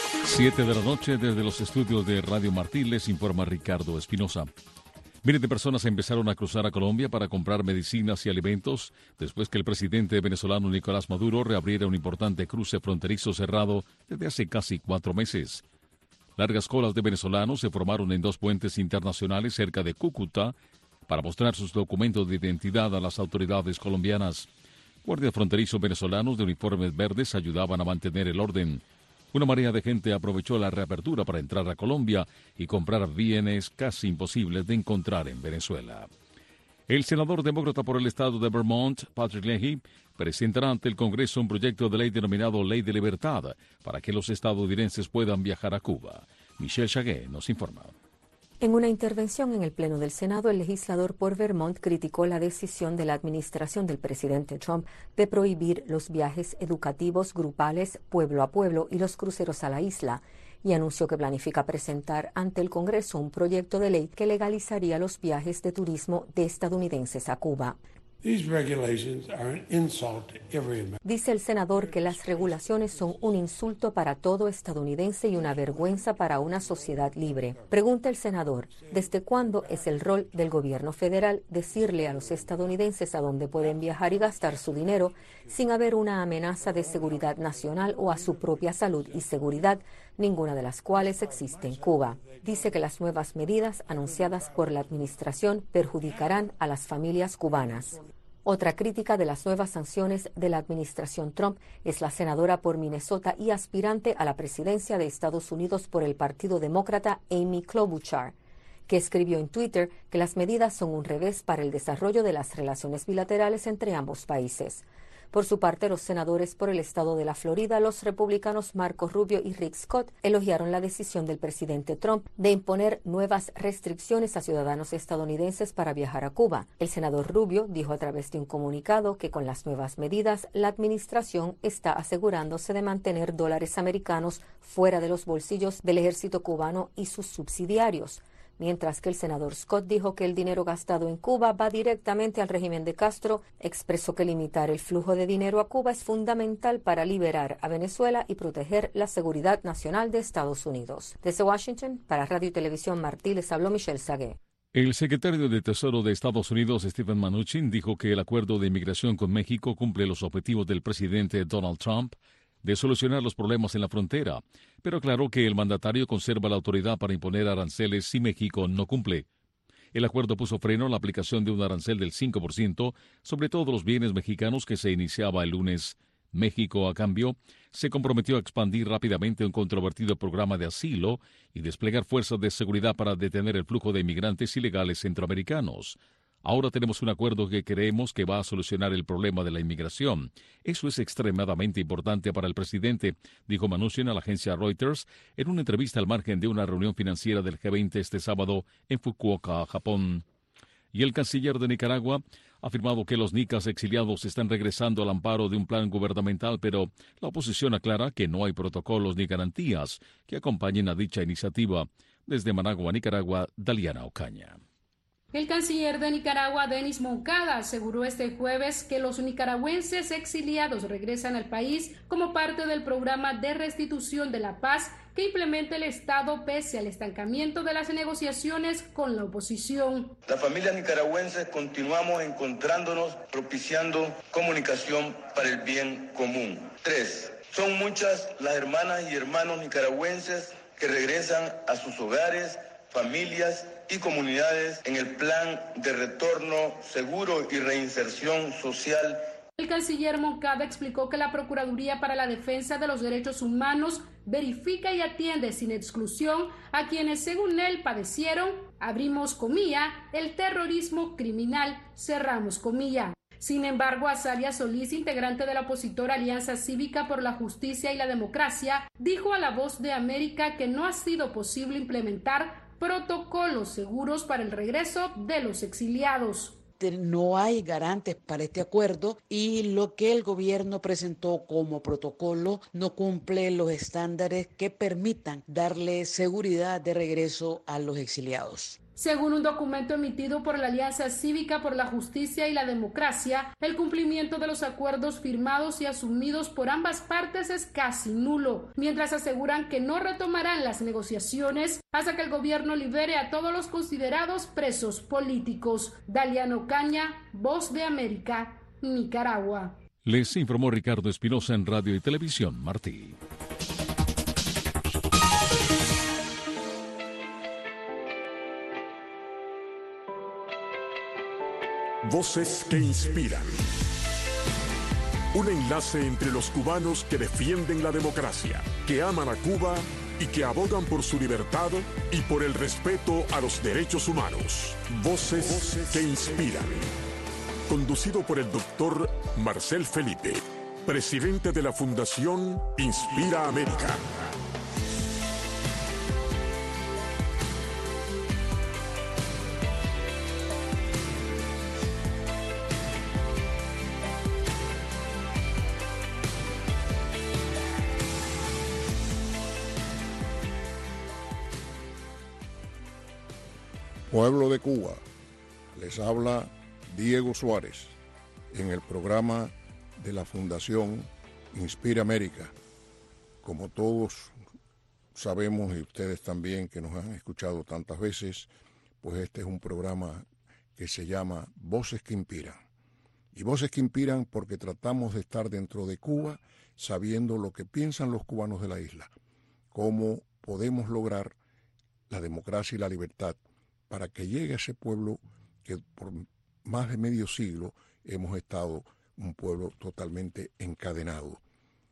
7 de la noche desde los estudios de Radio Martí les informa Ricardo Espinosa. Miles de personas empezaron a cruzar a Colombia para comprar medicinas y alimentos después que el presidente venezolano Nicolás Maduro reabriera un importante cruce fronterizo cerrado desde hace casi 4 meses. Largas colas de venezolanos se formaron en 2 puentes internacionales cerca de Cúcuta para mostrar sus documentos de identidad a las autoridades colombianas. Guardias fronterizos venezolanos de uniformes verdes ayudaban a mantener el orden. Una marea de gente aprovechó la reapertura para entrar a Colombia y comprar bienes casi imposibles de encontrar en Venezuela. El senador demócrata por el estado de Vermont, Patrick Leahy, presentará ante el Congreso un proyecto de ley denominado Ley de Libertad para que los estadounidenses puedan viajar a Cuba. Michelle Chaguet nos informa. En una intervención en el Pleno del Senado, el legislador por Vermont criticó la decisión de la administración del presidente Trump de prohibir los viajes educativos grupales pueblo a pueblo y los cruceros a la isla, y anunció que planifica presentar ante el Congreso un proyecto de ley que legalizaría los viajes de turismo de estadounidenses a Cuba. Dice el senador que las regulaciones son un insulto para todo estadounidense y una vergüenza para una sociedad libre. Pregunta el senador, ¿desde cuándo es el rol del gobierno federal decirle a los estadounidenses a dónde pueden viajar y gastar su dinero sin haber una amenaza de seguridad nacional o a su propia salud y seguridad, ninguna de las cuales existe en Cuba? Dice que las nuevas medidas anunciadas por la administración perjudicarán a las familias cubanas. Otra crítica de las nuevas sanciones de la administración Trump es la senadora por Minnesota y aspirante a la presidencia de Estados Unidos por el Partido Demócrata, Amy Klobuchar, que escribió en Twitter que las medidas son un revés para el desarrollo de las relaciones bilaterales entre ambos países. Por su parte, los senadores por el estado de la Florida, los republicanos Marco Rubio y Rick Scott, elogiaron la decisión del presidente Trump de imponer nuevas restricciones a ciudadanos estadounidenses para viajar a Cuba. El senador Rubio dijo a través de un comunicado que con las nuevas medidas, la administración está asegurándose de mantener dólares americanos fuera de los bolsillos del ejército cubano y sus subsidiarios, mientras que el senador Scott dijo que el dinero gastado en Cuba va directamente al régimen de Castro. Expresó que limitar el flujo de dinero a Cuba es fundamental para liberar a Venezuela y proteger la seguridad nacional de Estados Unidos. Desde Washington, para Radio y Televisión Martí, les habló Michelle Saguet. El secretario de Tesoro de Estados Unidos, Steven Mnuchin, dijo que el acuerdo de inmigración con México cumple los objetivos del presidente Donald Trump de solucionar los problemas en la frontera, pero aclaró que el mandatario conserva la autoridad para imponer aranceles si México no cumple. El acuerdo puso freno a la aplicación de un arancel del 5% sobre todos los bienes mexicanos que se iniciaba el lunes. México, a cambio, se comprometió a expandir rápidamente un controvertido programa de asilo y desplegar fuerzas de seguridad para detener el flujo de inmigrantes ilegales centroamericanos. Ahora tenemos un acuerdo que creemos que va a solucionar el problema de la inmigración. Eso es extremadamente importante para el presidente, dijo Mnuchin a la agencia Reuters en una entrevista al margen de una reunión financiera del G20 este sábado en Fukuoka, Japón. Y el canciller de Nicaragua ha afirmado que los nicas exiliados están regresando al amparo de un plan gubernamental, pero la oposición aclara que no hay protocolos ni garantías que acompañen a dicha iniciativa. Desde Managua, Nicaragua, Daliana Ocaña. El canciller de Nicaragua, Denis Moncada, aseguró este jueves que los nicaragüenses exiliados regresan al país como parte del programa de restitución de la paz que implementa el Estado pese al estancamiento de las negociaciones con la oposición. Las familias nicaragüenses continuamos encontrándonos propiciando comunicación para el bien común. 3. Son muchas las hermanas y hermanos nicaragüenses que regresan a sus hogares, familias y comunidades en el plan de retorno seguro y reinserción social. El canciller Moncada explicó que la Procuraduría para la Defensa de los Derechos Humanos verifica y atiende sin exclusión a quienes, según él, padecieron, abrimos comilla, el terrorismo criminal, cerramos comilla. Sin embargo, Azalia Solís, integrante de la opositora Alianza Cívica por la Justicia y la Democracia, dijo a La Voz de América que no ha sido posible implementar protocolos seguros para el regreso de los exiliados. No hay garantes para este acuerdo y lo que el gobierno presentó como protocolo no cumple los estándares que permitan darle seguridad de regreso a los exiliados. Según un documento emitido por la Alianza Cívica por la Justicia y la Democracia, el cumplimiento de los acuerdos firmados y asumidos por ambas partes es casi nulo, mientras aseguran que no retomarán las negociaciones hasta que el gobierno libere a todos los considerados presos políticos. Daliana Ocaña, Voz de América, Nicaragua. Les informó Ricardo Espinosa en Radio y Televisión Martí. Voces que inspiran. Un enlace entre los cubanos que defienden la democracia, que aman a Cuba y que abogan por su libertad y por el respeto a los derechos humanos. Voces que inspiran. Conducido por el doctor Marcel Felipe, presidente de la Fundación Inspira América. Pueblo de Cuba, les habla Diego Suárez en el programa de la Fundación Inspira América. Como todos sabemos y ustedes también que nos han escuchado tantas veces, pues este es un programa que se llama Voces que Inspiran. Y Voces que Inspiran porque tratamos de estar dentro de Cuba sabiendo lo que piensan los cubanos de la isla, cómo podemos lograr la democracia y la libertad para que llegue a ese pueblo que por más de medio siglo hemos estado un pueblo totalmente encadenado.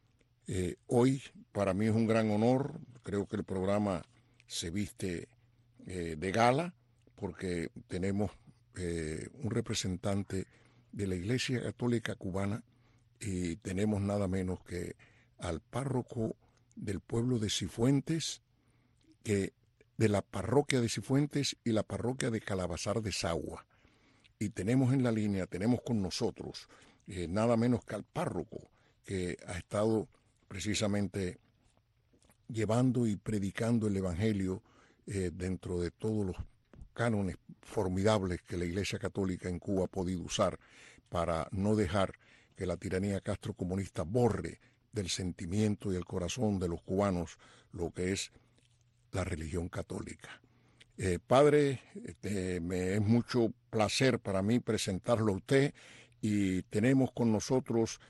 Hoy para mí es un gran honor, creo que el programa se viste de gala porque tenemos un representante de la Iglesia Católica Cubana y tenemos nada menos que al párroco del pueblo de Cifuentes, de la parroquia de Cifuentes y la parroquia de Calabazar de Sagua. Y tenemos en la línea, tenemos con nosotros nada menos que al párroco que ha estado precisamente llevando y predicando el Evangelio dentro de todos los cánones formidables que la Iglesia Católica en Cuba ha podido usar para no dejar que la tiranía castrocomunista borre del sentimiento y el corazón de los cubanos lo que es la religión católica. Padre, me es mucho placer para mí presentarlo a usted y tenemos con nosotros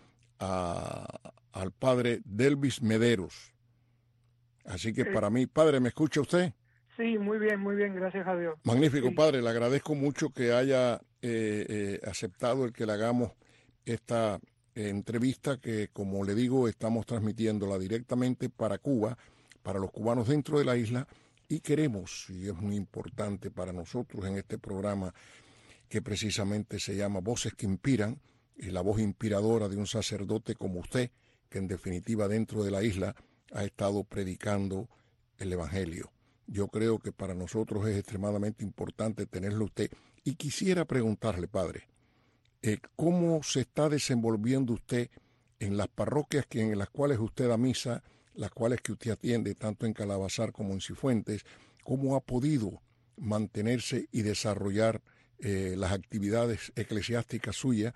al padre Delvis Mederos. Así que para mí, padre, ¿me escucha usted? Sí, muy bien, gracias a Dios. Magnífico, sí. Padre, le agradezco mucho que haya aceptado el que le hagamos esta entrevista que, como le digo, estamos transmitiéndola directamente para Cuba, para los cubanos dentro de la isla, y queremos, y es muy importante para nosotros en este programa que precisamente se llama Voces que Inspiran, y la voz inspiradora de un sacerdote como usted, que en definitiva dentro de la isla ha estado predicando el Evangelio. Yo creo que para nosotros es extremadamente importante tenerlo usted. Y quisiera preguntarle, padre, ¿cómo se está desenvolviendo usted en las parroquias en las cuales usted da misa, las cuales que usted atiende, tanto en Calabazar como en Cifuentes? ¿Cómo ha podido mantenerse y desarrollar las actividades eclesiásticas suyas?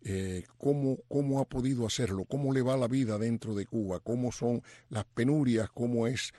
¿Cómo ha podido hacerlo? ¿Cómo le va la vida dentro de Cuba? ¿Cómo son las penurias? ¿Cómo es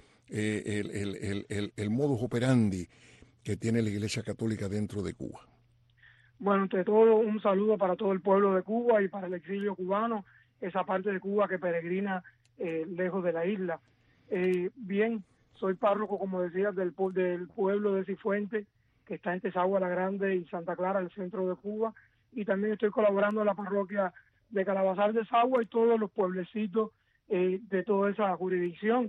el modus operandi que tiene la Iglesia Católica dentro de Cuba? Bueno, ante todo, un saludo para todo el pueblo de Cuba y para el exilio cubano, esa parte de Cuba que peregrina lejos de la isla. Bien, soy párroco, como decías, del pueblo de Cifuentes, que está entre Sagua la Grande y Santa Clara, el centro de Cuba, y también estoy colaborando en la parroquia de Calabazar de Sagua y todos los pueblecitos de toda esa jurisdicción.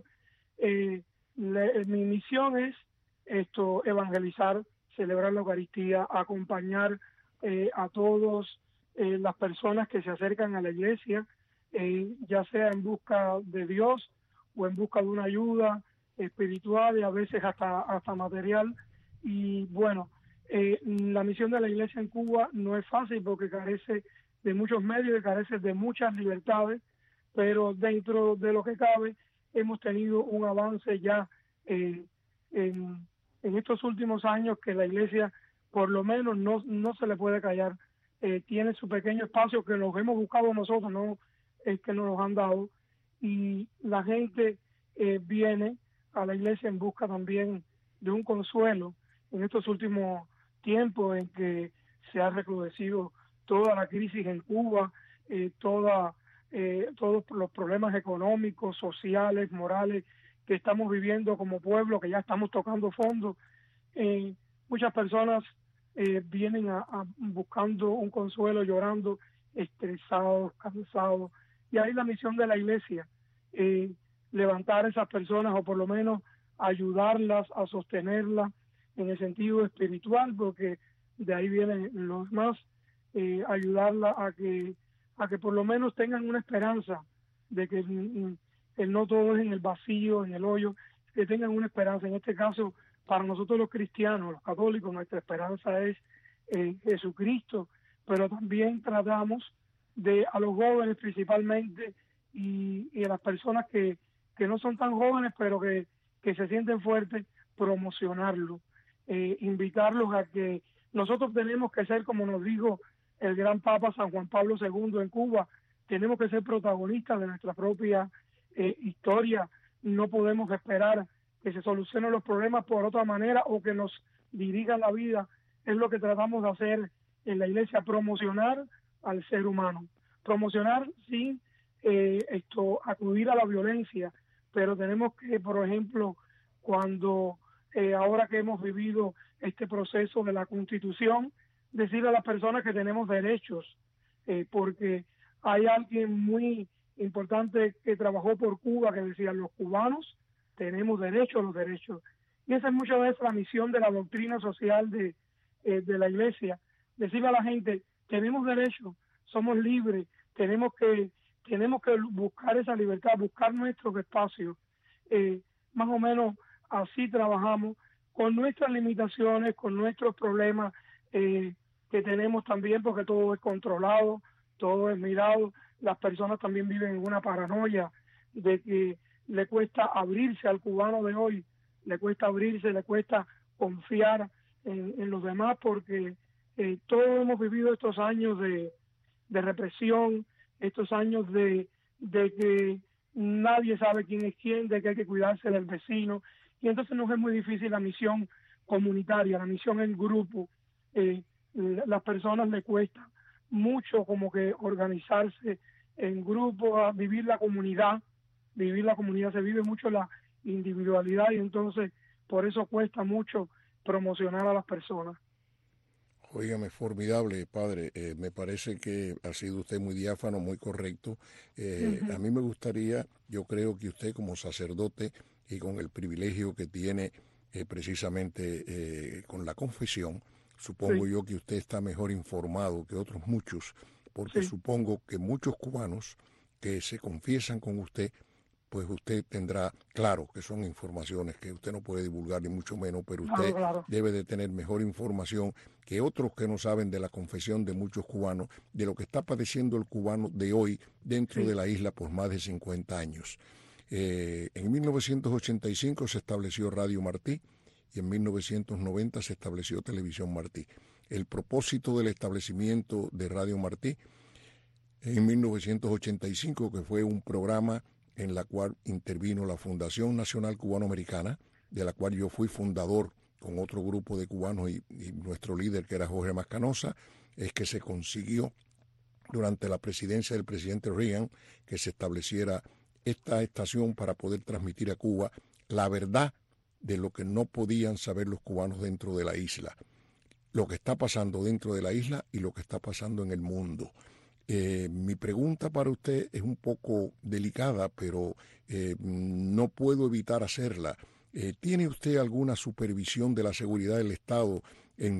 Mi misión es evangelizar, celebrar la Eucaristía, acompañar a todos las personas que se acercan a la iglesia, ya sea en busca de Dios o en busca de una ayuda espiritual y a veces hasta material. Y bueno, la misión de la iglesia en Cuba no es fácil porque carece de muchos medios y carece de muchas libertades, pero dentro de lo que cabe hemos tenido un avance ya en en estos últimos años que la iglesia por lo menos no se le puede callar, tiene su pequeño espacio que los hemos buscado nosotros, no es que nos los han dado, y la gente viene a la iglesia en busca también de un consuelo en estos últimos tiempos en que se ha recrudecido toda la crisis en Cuba, todos los problemas económicos, sociales, morales que estamos viviendo como pueblo, que ya estamos tocando fondo. Muchas personas vienen buscando un consuelo, llorando, estresados, cansados, y ahí la misión de la iglesia, levantar a esas personas o por lo menos ayudarlas a sostenerlas en el sentido espiritual, porque de ahí vienen los demás, ayudarlas a que por lo menos tengan una esperanza de que no todo es en el vacío, en el hoyo, que tengan una esperanza. En este caso, para nosotros los cristianos, los católicos, nuestra esperanza es Jesucristo, pero también tratamos de a los jóvenes principalmente y a las personas que no son tan jóvenes, pero que se sienten fuertes, promocionarlo, invitarlos a que nosotros tenemos que ser, como nos dijo el gran Papa San Juan Pablo II en Cuba, tenemos que ser protagonistas de nuestra propia historia. No podemos esperar que se solucionen los problemas por otra manera o que nos dirijan la vida. Es lo que tratamos de hacer en la iglesia, promocionar al ser humano, promocionar sin acudir a la violencia, pero tenemos que, por ejemplo, cuando ahora que hemos vivido este proceso de la Constitución, decir a las personas que tenemos derechos, porque hay alguien muy importante que trabajó por Cuba que decía: los cubanos tenemos derecho a los derechos. Y esa es muchas veces la misión de la doctrina social de la iglesia, decirle a la gente: tenemos derecho, somos libres, tenemos que buscar esa libertad, buscar nuestros espacios. Más o menos así trabajamos, con nuestras limitaciones, con nuestros problemas que tenemos también, porque todo es controlado, todo es mirado. Las personas también viven en una paranoia de que le cuesta abrirse al cubano de hoy, le cuesta abrirse, le cuesta confiar en los demás, porque todos hemos vivido estos años de represión, estos años de que nadie sabe quién es quién, de que hay que cuidarse del vecino, y entonces nos es muy difícil la misión comunitaria, la misión en grupo. Las personas les cuesta mucho como que organizarse en grupo, a vivir la comunidad, se vive mucho la individualidad, y entonces por eso cuesta mucho promocionar a las personas. Óigame, formidable, padre. Me parece que ha sido usted muy diáfano, muy correcto. A mí me gustaría, yo creo que usted como sacerdote y con el privilegio que tiene precisamente con la confesión, supongo yo que usted está mejor informado que otros muchos, porque supongo que muchos cubanos que se confiesan con usted, pues usted tendrá claro que son informaciones que usted no puede divulgar ni mucho menos, pero usted debe de tener mejor información que otros que no saben de la confesión de muchos cubanos, de lo que está padeciendo el cubano de hoy dentro de la isla por más de 50 años. En 1985 se estableció Radio Martí y en 1990 se estableció Televisión Martí. El propósito del establecimiento de Radio Martí en 1985, que fue un programa en la cual intervino la Fundación Nacional Cubano-Americana, de la cual yo fui fundador con otro grupo de cubanos y nuestro líder, que era Jorge Mascanosa, es que se consiguió durante la presidencia del presidente Reagan que se estableciera esta estación para poder transmitir a Cuba la verdad de lo que no podían saber los cubanos dentro de la isla, lo que está pasando dentro de la isla y lo que está pasando en el mundo. Mi pregunta para usted es un poco delicada, pero no puedo evitar hacerla. ¿Tiene usted alguna supervisión de la seguridad del Estado en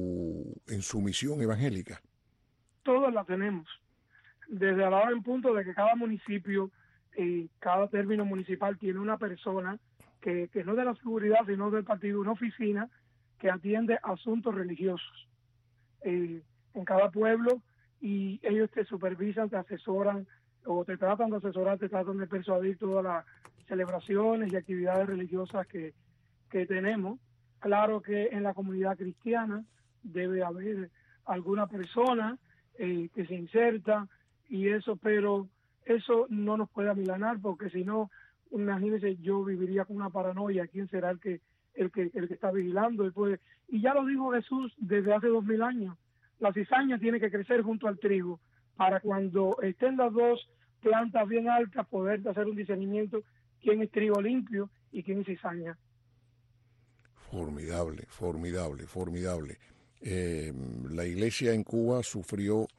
su misión evangélica? Todas la tenemos, desde a la hora en punto de que cada municipio, cada término municipal tiene una persona que no es de la seguridad, sino del partido, una oficina que atiende asuntos religiosos en cada pueblo, y ellos te supervisan, te asesoran o te tratan de asesorar, te tratan de persuadir todas las celebraciones y actividades religiosas que tenemos. Claro que en la comunidad cristiana debe haber alguna persona que se inserta y eso, pero eso no nos puede amilanar, porque si no, imagínense, yo viviría con una paranoia. ¿Quién será el que está vigilando? Y ya lo dijo Jesús desde hace 2000 años. La cizaña tiene que crecer junto al trigo para cuando estén las dos plantas bien altas poder hacer un discernimiento quién es trigo limpio y quién es cizaña. Formidable, formidable, formidable. La iglesia en Cuba sufrió,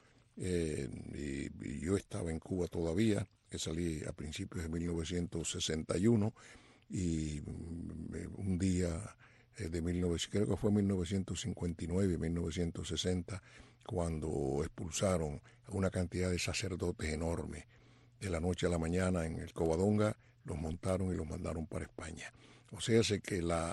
y yo estaba en Cuba todavía, que salí a principios de 1961, y un día creo que fue 1959, 1960, cuando expulsaron a una cantidad de sacerdotes enorme. De la noche a la mañana en el Covadonga los montaron y los mandaron para España. O sea, sé que la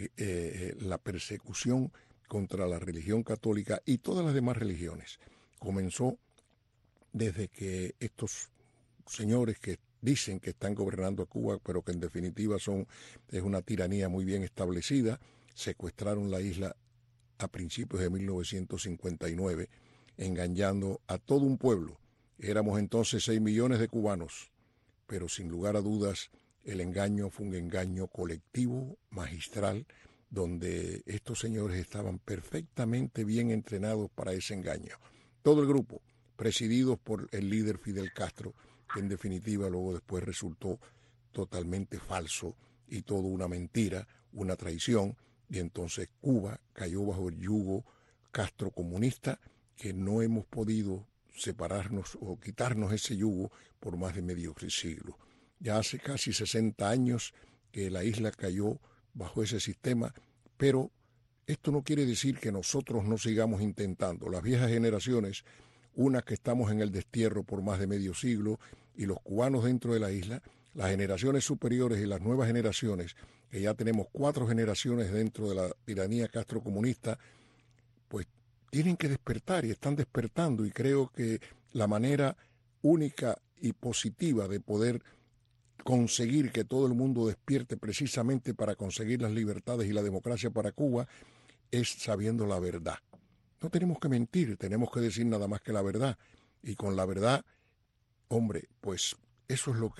persecución contra la religión católica y todas las demás religiones comenzó desde que estos señores que dicen que están gobernando a Cuba, pero que en definitiva es una tiranía muy bien establecida, secuestraron la isla a principios de 1959, engañando a todo un pueblo. Éramos entonces 6 millones de cubanos, pero sin lugar a dudas el engaño fue un engaño colectivo, magistral, donde estos señores estaban perfectamente bien entrenados para ese engaño. Todo el grupo, presididos por el líder Fidel Castro, que en definitiva luego después resultó totalmente falso y todo una mentira, una traición, y entonces Cuba cayó bajo el yugo castrocomunista, que no hemos podido separarnos o quitarnos ese yugo por más de medio siglo. Ya hace casi 60 años que la isla cayó bajo ese sistema, pero esto no quiere decir que nosotros no sigamos intentando. Las viejas generaciones, unas que estamos en el destierro por más de medio siglo, y los cubanos dentro de la isla, las generaciones superiores y las nuevas generaciones, que ya tenemos 4 generaciones dentro de la tiranía castrocomunista, pues tienen que despertar y están despertando, y creo que la manera única y positiva de poder conseguir que todo el mundo despierte precisamente para conseguir las libertades y la democracia para Cuba es sabiendo la verdad. No tenemos que mentir, tenemos que decir nada más que la verdad, y con la verdad, hombre, pues eso es lo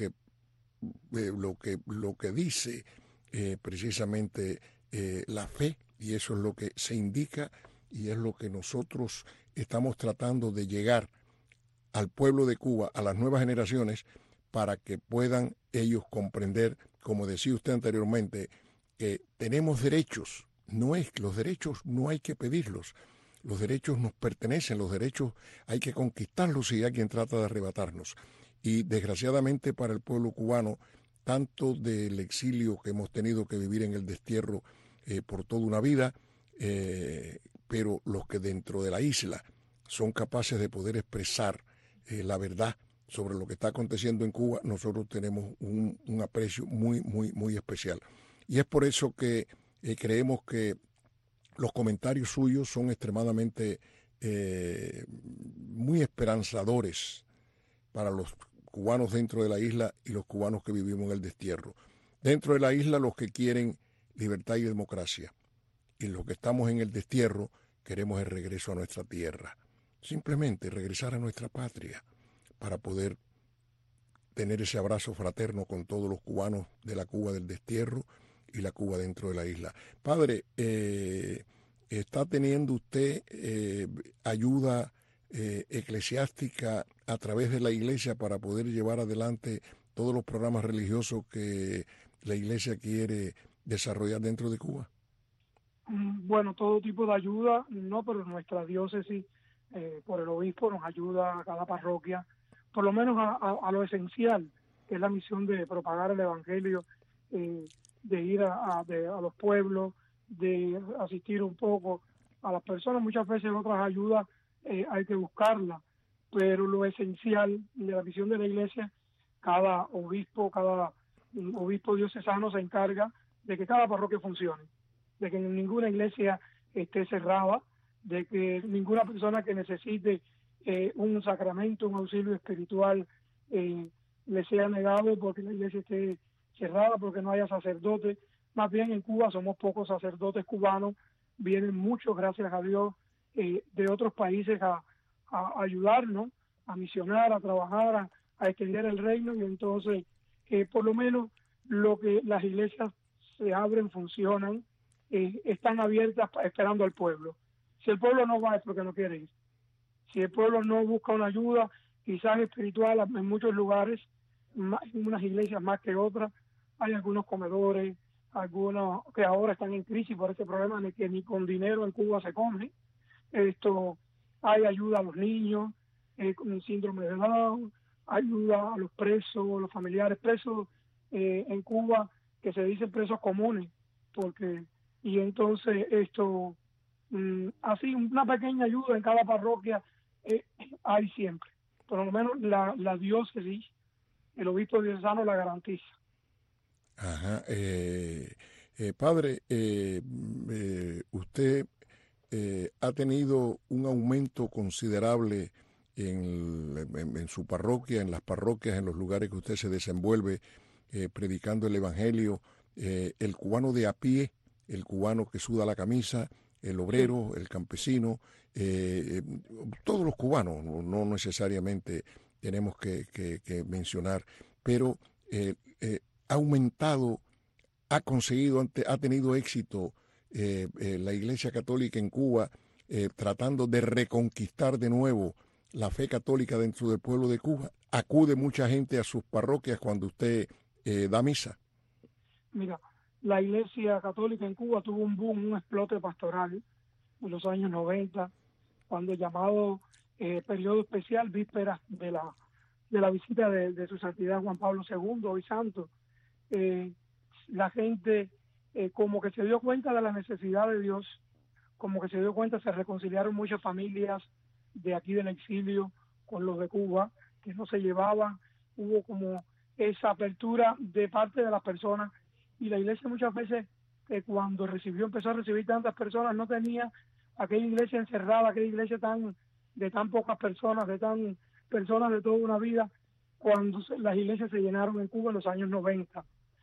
que dice precisamente la fe, y eso es lo que se indica, y es lo que nosotros estamos tratando de llegar al pueblo de Cuba, a las nuevas generaciones, para que puedan ellos comprender, como decía usted anteriormente, que tenemos derechos. Los derechos no hay que pedirlos. Los derechos nos pertenecen, los derechos hay que conquistarlos si alguien trata de arrebatarnos. Y desgraciadamente para el pueblo cubano, tanto del exilio que hemos tenido que vivir en el destierro por toda una vida, pero los que dentro de la isla son capaces de poder expresar la verdad sobre lo que está aconteciendo en Cuba, nosotros tenemos un aprecio muy, muy, muy especial. Y es por eso que creemos que los comentarios suyos son extremadamente muy esperanzadores para los cubanos dentro de la isla y los cubanos que vivimos en el destierro. Dentro de la isla los que quieren libertad y democracia, y los que estamos en el destierro queremos el regreso a nuestra tierra. Simplemente regresar a nuestra patria para poder tener ese abrazo fraterno con todos los cubanos de la Cuba del destierro y la Cuba dentro de la isla. Padre, ¿está teniendo usted ayuda eclesiástica a través de la iglesia para poder llevar adelante todos los programas religiosos que la iglesia quiere desarrollar dentro de Cuba? Bueno, todo tipo de ayuda, no, pero nuestra diócesis, por el obispo, nos ayuda a cada parroquia, por lo menos a lo esencial, que es la misión de propagar el evangelio, de ir a los pueblos, de asistir un poco a las personas. Muchas veces otras ayudas hay que buscarlas, pero lo esencial de la misión de la iglesia, cada obispo diocesano se encarga de que cada parroquia funcione, de que ninguna iglesia esté cerrada, de que ninguna persona que necesite un sacramento, un auxilio espiritual, le sea negado porque la iglesia esté cerrada, porque no haya sacerdote. Más bien en Cuba somos pocos sacerdotes cubanos, vienen muchos, gracias a Dios, de otros países a ayudarnos, a misionar, a trabajar, a extender el reino, y entonces por lo menos lo que las iglesias se abren, funcionan, están abiertas esperando al pueblo. Si el pueblo no va es porque no quiere ir. Si el pueblo no busca una ayuda, quizás espiritual, en muchos lugares, en unas iglesias más que otras, hay algunos comedores, algunos que ahora están en crisis por este problema de que ni con dinero en Cuba se come. Hay ayuda a los niños con síndrome de Down, ayuda a los presos, los familiares presos en Cuba, que se dicen presos comunes, porque y entonces así una pequeña ayuda en cada parroquia hay siempre. Por lo menos la diócesis, el obispo diocesano la garantiza. Ajá. Padre, usted ha tenido un aumento considerable en su parroquia, en las parroquias, en los lugares que usted se desenvuelve predicando el Evangelio, el cubano de a pie, el cubano que suda la camisa, el obrero, el campesino, todos los cubanos, no necesariamente tenemos que mencionar, pero ha aumentado, ha tenido éxito la Iglesia Católica en Cuba tratando de reconquistar de nuevo la fe católica dentro del pueblo de Cuba. ¿Acude mucha gente a sus parroquias cuando usted da misa? Mira, la Iglesia Católica en Cuba tuvo un boom, un explote pastoral en los años 90, cuando el llamado periodo especial, vísperas de la visita de su santidad Juan Pablo II, hoy santo. La gente como que se dio cuenta de la necesidad de Dios, como que se dio cuenta, se reconciliaron muchas familias de aquí del exilio con los de Cuba, que no se llevaban, hubo como esa apertura de parte de las personas, y la iglesia muchas veces cuando empezó a recibir tantas personas, no tenía aquella iglesia encerrada, aquella iglesia de tan pocas personas, personas de toda una vida, cuando las iglesias se llenaron en Cuba en los años 90.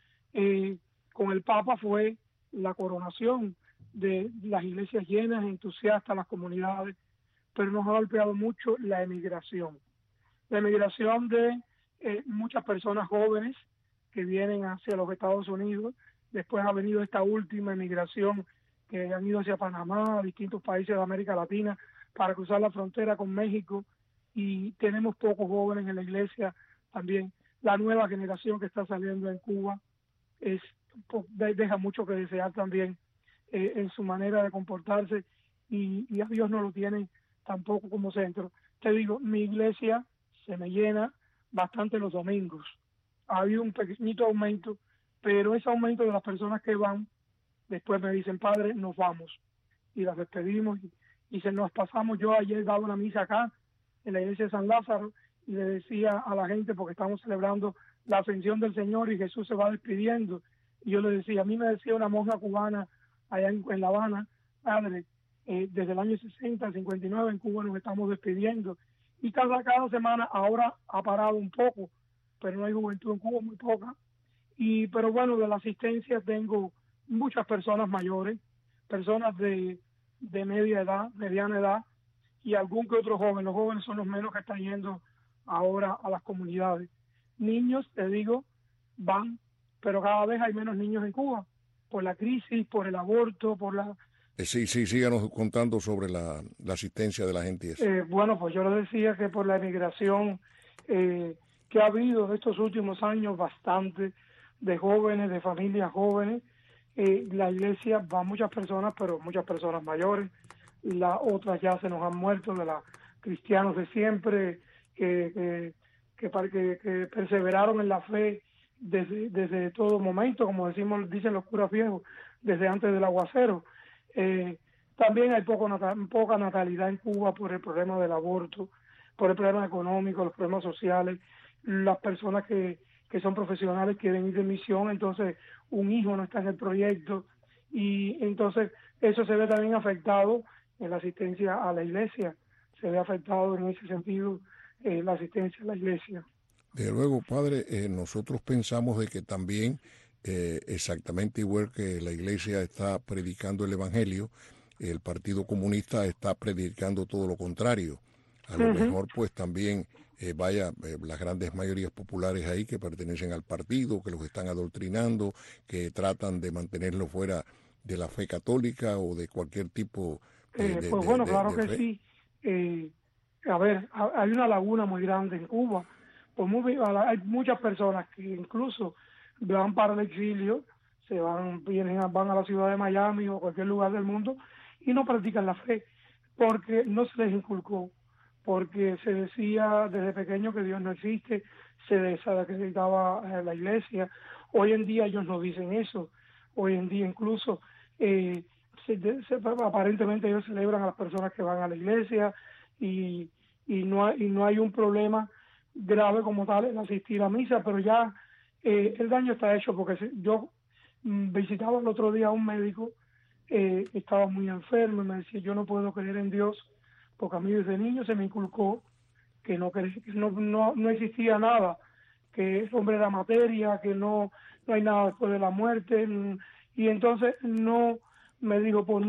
Con el Papa fue la coronación de las iglesias llenas, entusiastas, las comunidades, pero nos ha golpeado mucho la emigración. La emigración de muchas personas jóvenes que vienen hacia los Estados Unidos. Después ha venido esta última emigración que han ido hacia Panamá, a distintos países de América Latina, para cruzar la frontera con México, y tenemos pocos jóvenes en la iglesia también. La nueva generación que está saliendo en Cuba deja mucho que desear también en su manera de comportarse, y a Dios no lo tienen tampoco como centro. Te digo, mi iglesia se me llena bastante los domingos. Ha habido un pequeñito aumento, pero ese aumento de las personas que van, después me dicen, padre, nos vamos, y las despedimos y se nos pasamos. Yo ayer daba una misa acá en la iglesia de San Lázaro y le decía a la gente, porque estamos celebrando la ascensión del Señor y Jesús se va despidiendo, y yo le decía, a mí me decía una monja cubana allá en La Habana, padre, desde el año 60 al 59 en Cuba nos estamos despidiendo, y cada semana ahora ha parado un poco, pero no hay juventud en Cuba, muy poca. Pero bueno, de la asistencia tengo muchas personas mayores, personas de media edad, mediana edad, y algún que otro joven. Los jóvenes son los menos que están yendo ahora a las comunidades. Niños, te digo, van, pero cada vez hay menos niños en Cuba, por la crisis, por el aborto, por la... Sí, síganos contando sobre la asistencia de la gente. Bueno, pues yo les decía que por la emigración que ha habido de estos últimos años, bastante, de jóvenes, de familias jóvenes, la iglesia va muchas personas, pero muchas personas mayores, las otras ya se nos han muerto, de los cristianos de siempre, que perseveraron en la fe desde todo momento, como dicen los curas viejos, desde antes del aguacero. También hay poca natalidad en Cuba por el problema del aborto, por el problema económico, los problemas sociales. Las personas que son profesionales quieren ir de misión, entonces un hijo no está en el proyecto, y entonces eso se ve también afectado en la asistencia a la iglesia, se ve afectado en ese sentido la asistencia a la iglesia. Desde luego, padre, nosotros pensamos de que también exactamente igual que la iglesia está predicando el evangelio, el Partido Comunista está predicando todo lo contrario. A lo mejor pues también las grandes mayorías populares ahí que pertenecen al partido, que los están adoctrinando, que tratan de mantenerlo fuera de la fe católica o de cualquier tipo pues bueno, claro que fe. Sí. A ver, hay una laguna muy grande en Cuba. Pues hay muchas personas que incluso van para el exilio, van a la ciudad de Miami o cualquier lugar del mundo y no practican la fe porque no se les inculcó, porque se decía desde pequeño que Dios no existe, se desacreditaba la iglesia. Hoy en día ellos no dicen eso. Hoy en día incluso aparentemente ellos celebran a las personas que van a la iglesia y no hay un problema grave como tal en asistir a misa, pero ya el daño está hecho, porque yo visitaba el otro día a un médico, estaba muy enfermo y me decía, yo no puedo creer en Dios porque a mí desde niño se me inculcó que no existía nada, que el hombre era materia, que no hay nada después de la muerte, y entonces no, me dijo, por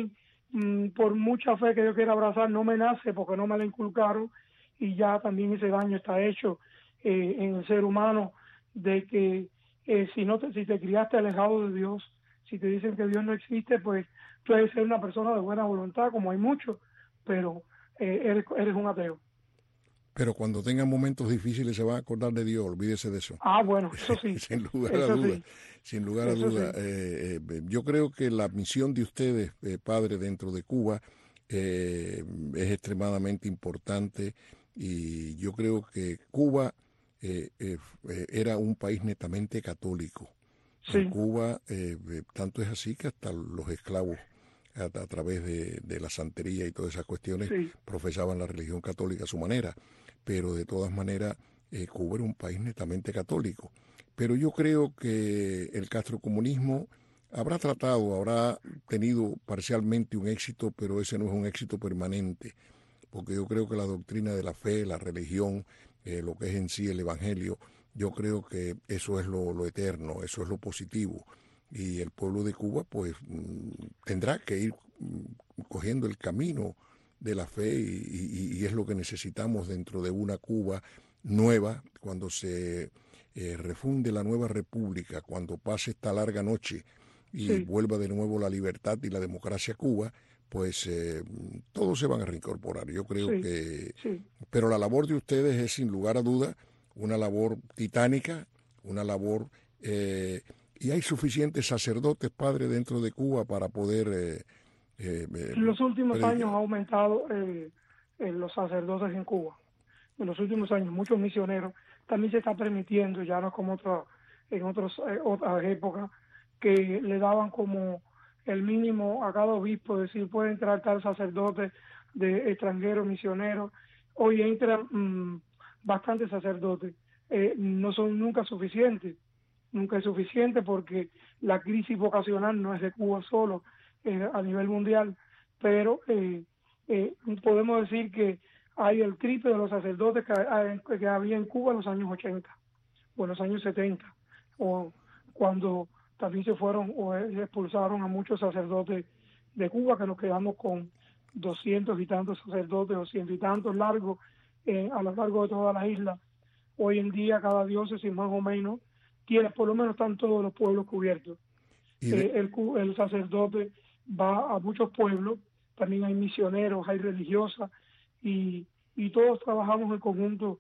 mucha fe que yo quiera abrazar, no me nace porque no me la inculcaron, y ya también ese daño está hecho en el ser humano, de que si te criaste alejado de Dios, si te dicen que Dios no existe, pues tú debes ser una persona de buena voluntad, como hay muchos, pero eres un ateo. Pero cuando tengan momentos difíciles se van a acordar de Dios, olvídese de eso. Bueno, eso sí. Sin lugar a dudas. Sin lugar a dudas. Yo creo que la misión de ustedes, padre, dentro de Cuba, es extremadamente importante, y yo creo que Cuba era un país netamente católico. Sí. En Cuba, tanto es así que hasta los esclavos, a través de la santería y todas esas cuestiones, sí, profesaban la religión católica a su manera. Pero de todas maneras, Cuba era un país netamente católico. Pero yo creo que el castrocomunismo habrá tenido parcialmente un éxito, pero ese no es un éxito permanente, porque yo creo que la doctrina de la fe, la religión, lo que es en sí el evangelio, yo creo que eso es lo eterno, eso es lo positivo, y el pueblo de Cuba pues tendrá que ir cogiendo el camino de la fe, y es lo que necesitamos dentro de una Cuba nueva, cuando se refunde la nueva república, cuando pase esta larga noche y sí, vuelva de nuevo la libertad y la democracia a Cuba, pues todos se van a reincorporar. Yo creo sí, que... Sí. Pero la labor de ustedes es sin lugar a duda una labor titánica, una labor... y hay suficientes sacerdotes, padre, dentro de Cuba para poder... en los últimos años ha aumentado los sacerdotes en Cuba. En los últimos años, muchos misioneros. También se está permitiendo, ya no como en otras épocas, que le daban como el mínimo a cada obispo, decir, puede entrar tal sacerdote de extranjeros, misioneros. Hoy entran bastantes sacerdotes. No son nunca suficientes. Nunca es suficiente, porque la crisis vocacional no es de Cuba solo, a nivel mundial, pero podemos decir que hay el triple de los sacerdotes que había en Cuba en los años 80 o en los años 70, o cuando también se fueron o expulsaron a muchos sacerdotes de Cuba, que nos quedamos con 200 y tantos sacerdotes, 200 y tantos largos a lo largo de toda la isla. Hoy en día cada diócesis más o menos tiene, por lo menos están todos los pueblos cubiertos. El sacerdote va a muchos pueblos, también hay misioneros, hay religiosas, y todos trabajamos en conjunto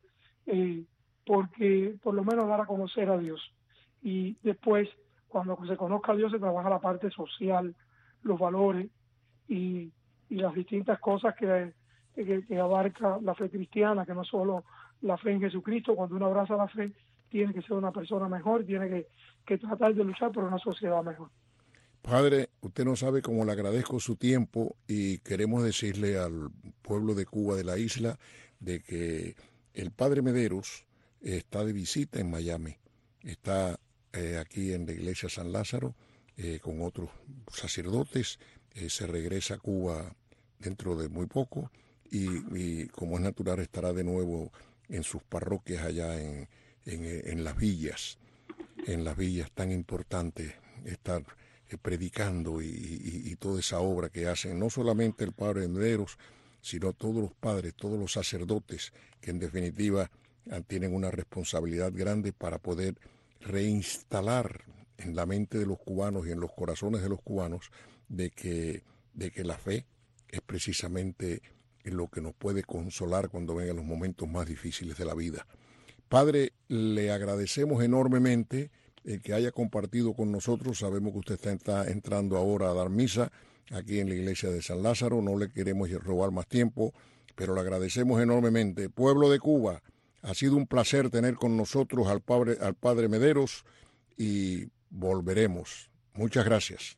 porque por lo menos dar a conocer a Dios. Y después, cuando se conozca a Dios, se trabaja la parte social, los valores y las distintas cosas que abarca la fe cristiana, que no solo la fe en Jesucristo. Cuando uno abraza la fe, tiene que ser una persona mejor, tiene que tratar de luchar por una sociedad mejor. Padre, usted no sabe cómo le agradezco su tiempo, y queremos decirle al pueblo de Cuba, de la isla, de que el Padre Mederos está de visita en Miami. Está aquí en la iglesia San Lázaro con otros sacerdotes. Se regresa a Cuba dentro de muy poco, y como es natural estará de nuevo en sus parroquias allá en las villas. en las villas tan importante estar predicando y toda esa obra que hacen, no solamente el padre Mederos, sino todos los padres, todos los sacerdotes, que en definitiva tienen una responsabilidad grande para poder reinstalar en la mente de los cubanos y en los corazones de los cubanos de que la fe es precisamente lo que nos puede consolar cuando vengan los momentos más difíciles de la vida. Padre, le agradecemos enormemente el que haya compartido con nosotros. Sabemos que usted está entrando ahora a dar misa aquí en la iglesia de San Lázaro. No le queremos robar más tiempo, pero le agradecemos enormemente. Pueblo de Cuba, ha sido un placer tener con nosotros al padre Mederos y volveremos. Muchas gracias.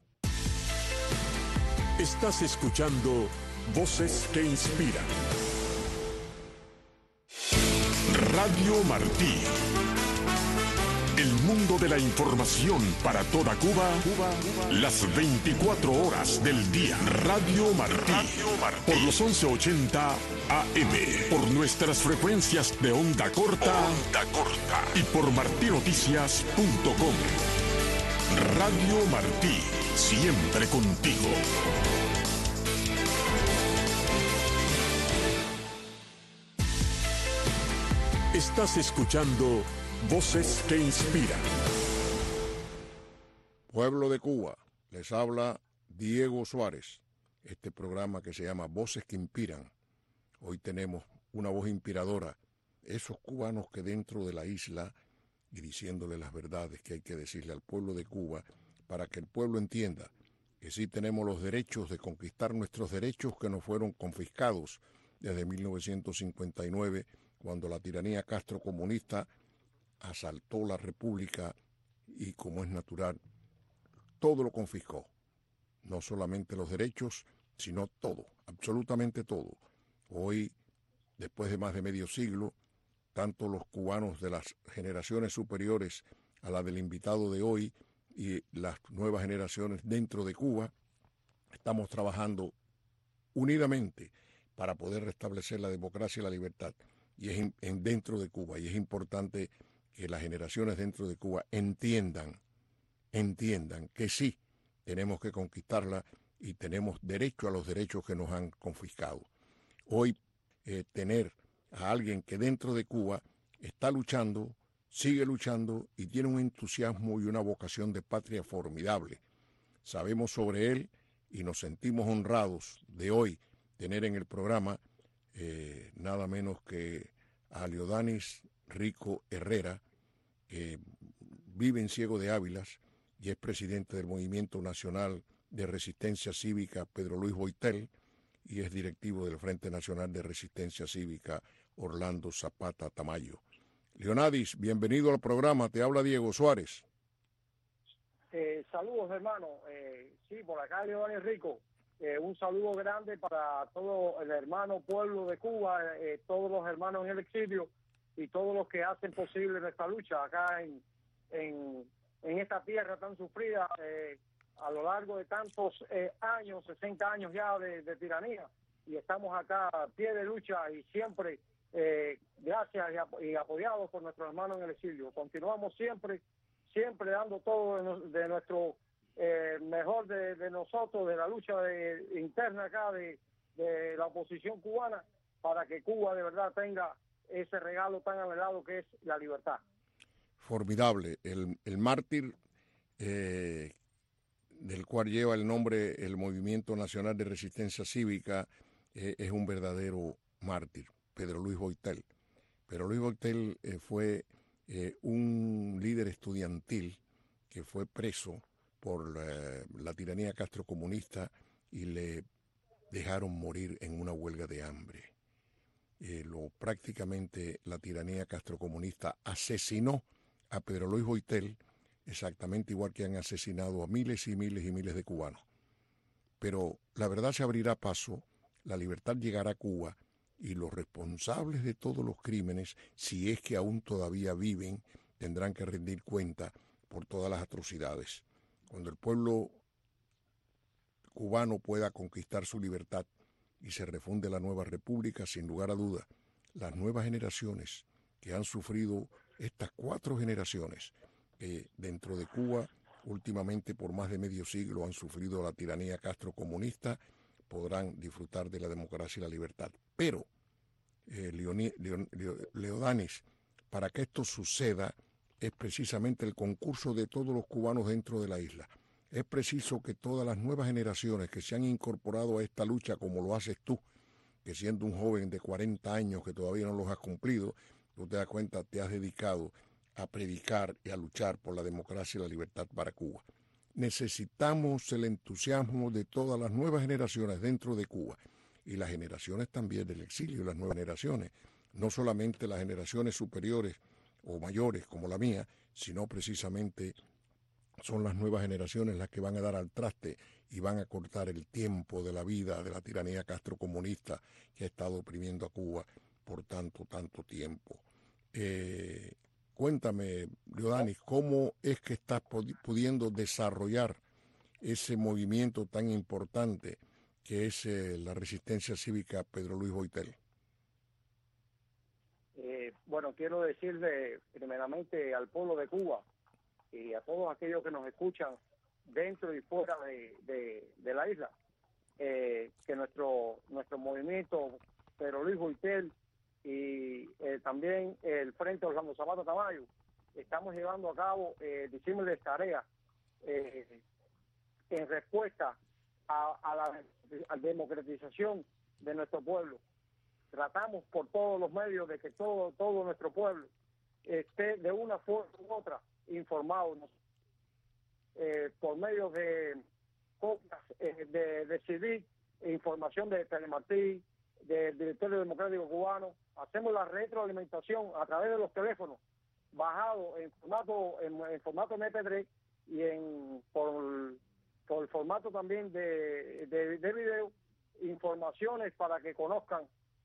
Estás escuchando Voces que Inspiran. Radio Martí. El mundo de la información para toda Cuba, las 24 horas del día. Radio Martí. Por los 1180 AM. Por nuestras frecuencias de onda corta. Y por martinoticias.com. Radio Martí. Siempre contigo. Estás escuchando Voces que Inspiran. Pueblo de Cuba, les habla Diego Suárez. Este programa que se llama Voces que Inspiran. Hoy tenemos una voz inspiradora. Esos cubanos que dentro de la isla, y diciéndole las verdades que hay que decirle al pueblo de Cuba, para que el pueblo entienda que sí tenemos los derechos de conquistar nuestros derechos que nos fueron confiscados desde 1959, cuando la tiranía castrocomunista asaltó la república y, como es natural, todo lo confiscó. No solamente los derechos, sino todo, absolutamente todo. Hoy, después de más de medio siglo, tanto los cubanos de las generaciones superiores a la del invitado de hoy y las nuevas generaciones dentro de Cuba, estamos trabajando unidamente para poder restablecer la democracia y la libertad. Y es dentro de Cuba, y es importante que las generaciones dentro de Cuba entiendan que sí, tenemos que conquistarla y tenemos derecho a los derechos que nos han confiscado. Hoy tener a alguien que dentro de Cuba está luchando, sigue luchando y tiene un entusiasmo y una vocación de patria formidable. Sabemos sobre él y nos sentimos honrados de hoy tener en el programa nada menos que a Leodanis Rico Herrera, que vive en Ciego de Ávilas y es presidente del Movimiento Nacional de Resistencia Cívica Pedro Luis Boitel y es directivo del Frente Nacional de Resistencia Cívica Orlando Zapata Tamayo. Leonadis, bienvenido al programa, te habla Diego Suárez. Saludos, hermano. Sí, por acá Leodanis Rico. Un saludo grande para todo el hermano pueblo de Cuba, todos los hermanos en el exilio y todos los que hacen posible nuestra lucha acá en esta tierra tan sufrida a lo largo de tantos años, 60 años ya de tiranía. Y estamos acá a pie de lucha y siempre gracias y apoyados por nuestros hermanos en el exilio. Continuamos siempre dando todo de nuestro mejor de nosotros, de la lucha interna acá de la oposición cubana, para que Cuba de verdad tenga ese regalo tan anhelado que es la libertad. Formidable. El mártir del cual lleva el nombre el Movimiento Nacional de Resistencia Cívica es un verdadero mártir, Pedro Luis Boitel. Pedro Luis Boitel fue un líder estudiantil que fue preso por la tiranía castrocomunista y le dejaron morir en una huelga de hambre. Prácticamente la tiranía castrocomunista asesinó a Pedro Luis Boitel exactamente igual que han asesinado a miles y miles y miles de cubanos. Pero la verdad se abrirá paso, la libertad llegará a Cuba y los responsables de todos los crímenes, si es que aún todavía viven, tendrán que rendir cuenta por todas las atrocidades. Cuando el pueblo cubano pueda conquistar su libertad y se refunde la nueva república, sin lugar a duda, las nuevas generaciones que han sufrido estas 4 generaciones dentro de Cuba, últimamente por más de medio siglo han sufrido la tiranía castrocomunista, podrán disfrutar de la democracia y la libertad. Pero, Leodanis, para que esto suceda es precisamente el concurso de todos los cubanos dentro de la isla. Es preciso que todas las nuevas generaciones que se han incorporado a esta lucha, como lo haces tú, que siendo un joven de 40 años que todavía no los has cumplido, tú te das cuenta, te has dedicado a predicar y a luchar por la democracia y la libertad para Cuba. Necesitamos el entusiasmo de todas las nuevas generaciones dentro de Cuba y las generaciones también del exilio, las nuevas generaciones, no solamente las generaciones superiores o mayores como la mía, sino precisamente son las nuevas generaciones las que van a dar al traste y van a cortar el tiempo de la vida de la tiranía castrocomunista que ha estado oprimiendo a Cuba por tanto tiempo. Cuéntame, Leodanis, ¿cómo es que estás pudiendo desarrollar ese movimiento tan importante que es la resistencia cívica Pedro Luis Boitel? Bueno, quiero decirle primeramente al pueblo de Cuba y a todos aquellos que nos escuchan dentro y fuera de la isla, que nuestro movimiento Pedro Luis Boitel y también el Frente Orlando Zapata Tamayo estamos llevando a cabo disímiles tareas en respuesta a la democratización de nuestro pueblo. Tratamos por todos los medios de que todo nuestro pueblo esté de una forma u otra informado, por medio de copias de CD, información de Telemartí, del Directorio Democrático Cubano. Hacemos la retroalimentación a través de los teléfonos bajados en formato MP3 y por el formato también de video, informaciones para que conozcan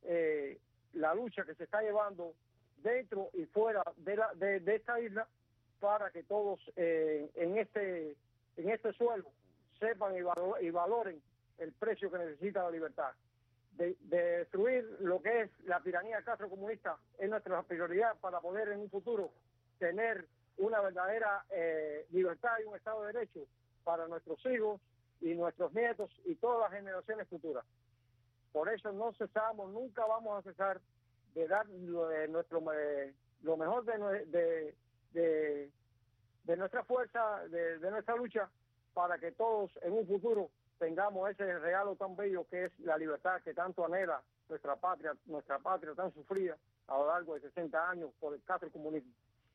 la lucha que se está llevando dentro y fuera de esta isla, para que todos en este suelo sepan y valoren el precio que necesita la libertad. De destruir lo que es la tiranía castrocomunista es nuestra prioridad para poder en un futuro tener una verdadera libertad y un Estado de Derecho para nuestros hijos y nuestros nietos y todas las generaciones futuras. Por eso no cesamos, nunca vamos a cesar de dar lo mejor de nuestra fuerza, de nuestra lucha, para que todos en un futuro tengamos ese regalo tan bello que es la libertad que tanto anhela nuestra patria tan sufrida a lo largo de 60 años por el castrocomunismo.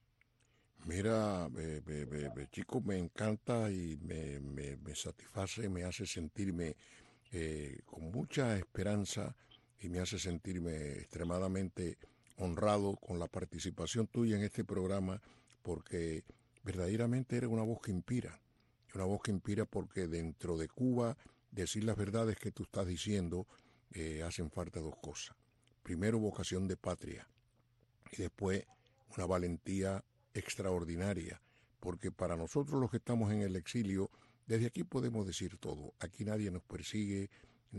Mira, chico, me encanta y me satisface, me hace sentirme con mucha esperanza y me hace sentirme extremadamente honrado con la participación tuya en este programa, porque verdaderamente eres una voz que inspira porque dentro de Cuba decir las verdades que tú estás diciendo hacen falta dos cosas. Primero, vocación de patria y después una valentía extraordinaria, porque para nosotros los que estamos en el exilio, desde aquí podemos decir todo. Aquí nadie nos persigue,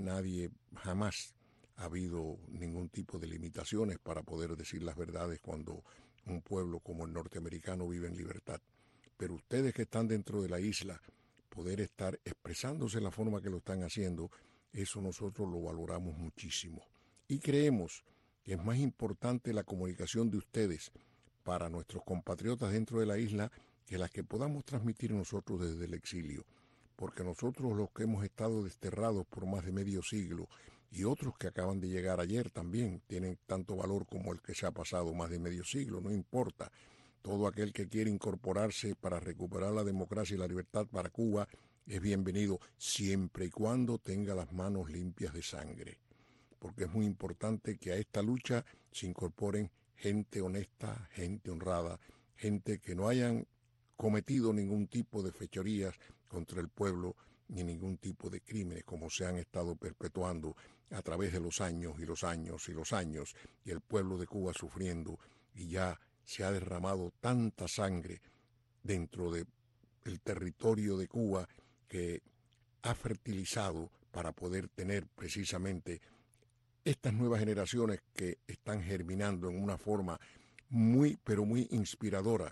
jamás ha habido ningún tipo de limitaciones para poder decir las verdades cuando un pueblo como el norteamericano vive en libertad. Pero ustedes que están dentro de la isla, poder estar expresándose en la forma que lo están haciendo, eso nosotros lo valoramos muchísimo. Y creemos que es más importante la comunicación de ustedes para nuestros compatriotas dentro de la isla que las que podamos transmitir nosotros desde el exilio. Porque nosotros, los que hemos estado desterrados por más de medio siglo, y otros que acaban de llegar ayer también, tienen tanto valor como el que se ha pasado más de medio siglo, no importa. Todo aquel que quiere incorporarse para recuperar la democracia y la libertad para Cuba es bienvenido, siempre y cuando tenga las manos limpias de sangre. Porque es muy importante que a esta lucha se incorporen gente honesta, gente honrada, gente que no hayan cometido ningún tipo de fechorías contra el pueblo, ni ningún tipo de crímenes como se han estado perpetuando a través de los años y los años y los años, y el pueblo de Cuba sufriendo, y ya se ha derramado tanta sangre dentro del territorio de Cuba que ha fertilizado para poder tener precisamente estas nuevas generaciones que están germinando en una forma muy, pero muy inspiradora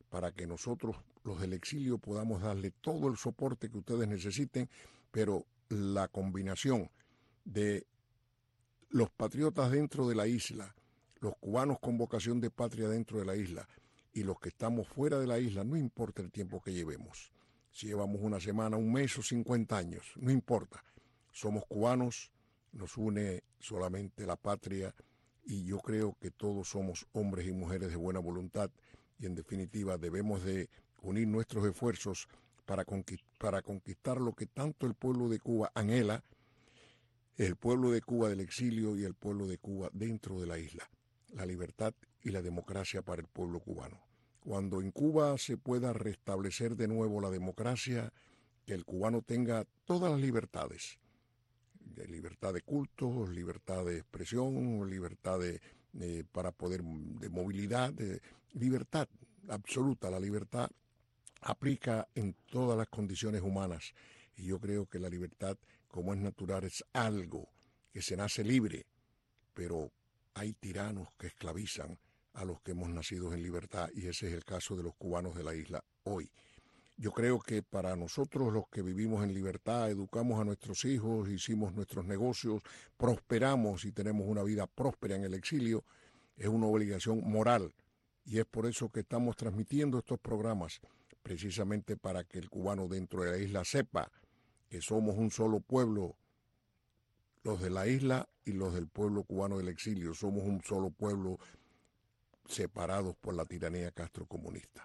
para que nosotros, los del exilio, podamos darle todo el soporte que ustedes necesiten, pero la combinación de los patriotas dentro de la isla, los cubanos con vocación de patria dentro de la isla y los que estamos fuera de la isla, no importa el tiempo que llevemos. Si llevamos una semana, un mes o 50 años, no importa. Somos cubanos, nos une solamente la patria y yo creo que todos somos hombres y mujeres de buena voluntad y en definitiva debemos de unir nuestros esfuerzos para conquistar lo que tanto el pueblo de Cuba anhela, el pueblo de Cuba del exilio y el pueblo de Cuba dentro de la isla, la libertad y la democracia para el pueblo cubano. Cuando en Cuba se pueda restablecer de nuevo la democracia, que el cubano tenga todas las libertades, libertad de culto, libertad de expresión, libertad para poder, de movilidad, libertad absoluta. La libertad aplica en todas las condiciones humanas y yo creo que la libertad, como es natural, es algo que se nace libre, pero hay tiranos que esclavizan a los que hemos nacido en libertad y ese es el caso de los cubanos de la isla hoy. Yo creo que para nosotros los que vivimos en libertad, educamos a nuestros hijos, hicimos nuestros negocios, prosperamos y tenemos una vida próspera en el exilio, es una obligación moral y es por eso que estamos transmitiendo estos programas, precisamente para que el cubano dentro de la isla sepa que somos un solo pueblo, los de la isla y los del pueblo cubano del exilio, somos un solo pueblo separados por la tiranía castrocomunista.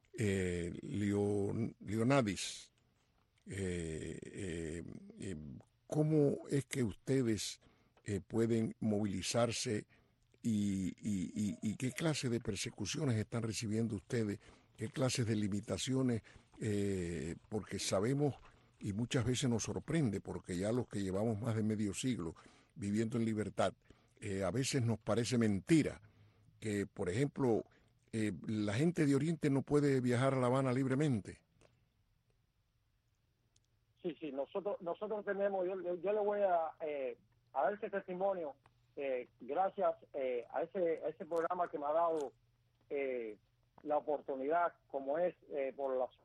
Leonadis, ¿cómo es que ustedes pueden movilizarse y qué clase de persecuciones están recibiendo ustedes, qué clases de limitaciones, porque sabemos y muchas veces nos sorprende, porque ya los que llevamos más de medio siglo viviendo en libertad, a veces nos parece mentira que, por ejemplo, la gente de Oriente no puede viajar a La Habana libremente. Sí, nosotros tenemos, yo le voy a dar ese testimonio, gracias a ese programa que me ha dado la oportunidad, como es por la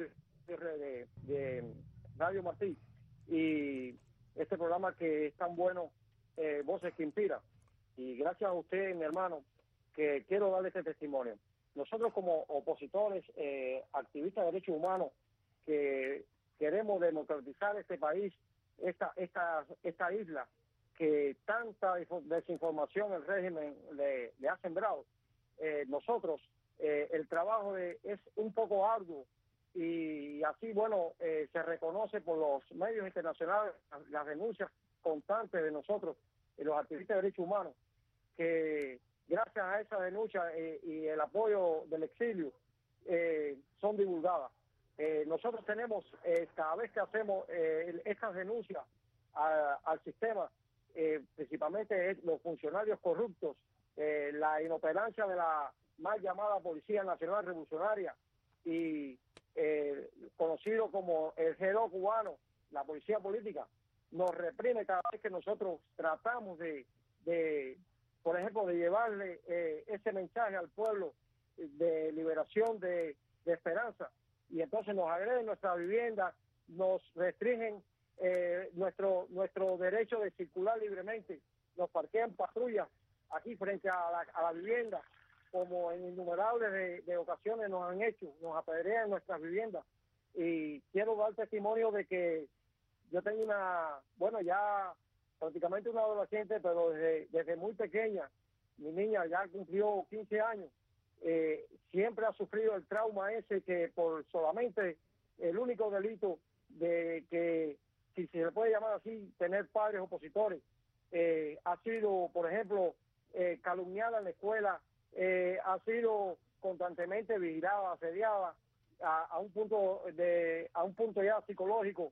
de Radio Martí, y este programa que es tan bueno, Voces que Inspiran. Y gracias a usted, mi hermano, que quiero darle este testimonio. Nosotros como opositores, activistas de derechos humanos, que queremos democratizar este país, esta isla, que tanta desinformación el régimen le ha sembrado, nosotros, el trabajo es un poco arduo y así, bueno, se reconoce por los medios internacionales las denuncias constantes de nosotros, los activistas de derechos humanos, que gracias a esa denuncia y el apoyo del exilio son divulgadas. Nosotros tenemos, cada vez que hacemos estas denuncias al sistema, principalmente los funcionarios corruptos, la inoperancia de la mal llamada Policía Nacional Revolucionaria y conocido como el G2 cubano, la policía política, nos reprime cada vez que nosotros tratamos de por ejemplo, de llevarle ese mensaje al pueblo de liberación, de esperanza, y entonces nos agreden nuestra vivienda, nos restringen nuestro derecho de circular libremente, nos parquean patrullas aquí frente a la vivienda, como en innumerables de ocasiones nos han hecho, nos apedrean nuestras viviendas. Y quiero dar testimonio de que yo tengo ya prácticamente una adolescente, pero desde muy pequeña, mi niña ya cumplió 15 años, siempre ha sufrido el trauma ese que por solamente el único delito de que, si se le puede llamar así, tener padres opositores, ha sido, por ejemplo, calumniada en la escuela, ha sido constantemente vigilada, asediada, a un punto ya psicológico,